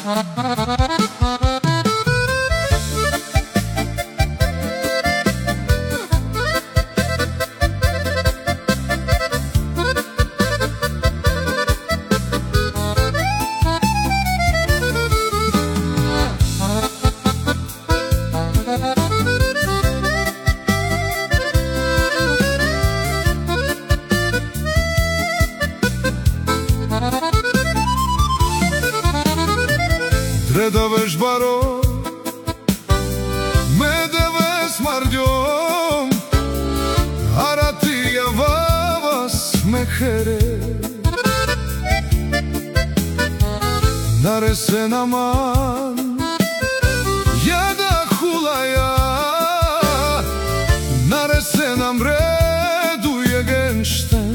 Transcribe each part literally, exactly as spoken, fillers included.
Dredaveš baro, me deves mardiom, aratia vavas mekhere. Naresen aman, yada hulaya, naresen amredu je gençten.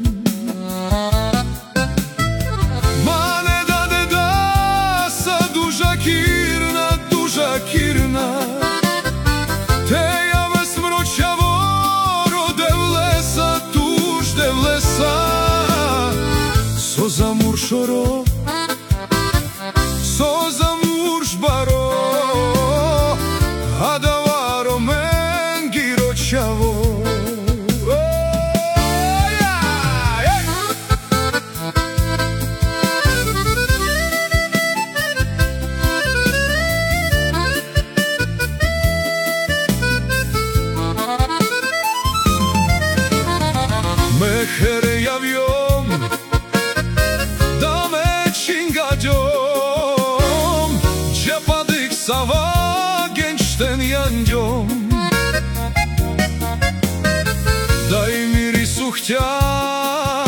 Kirna te jave smročavoro devlesa tuž devlesa so zamuršoro so zamuršbaro adavaro mengiro čavo. Mekhere javiom, da me çingacom, cepadık sava gençten yancom. Daj miri suhtja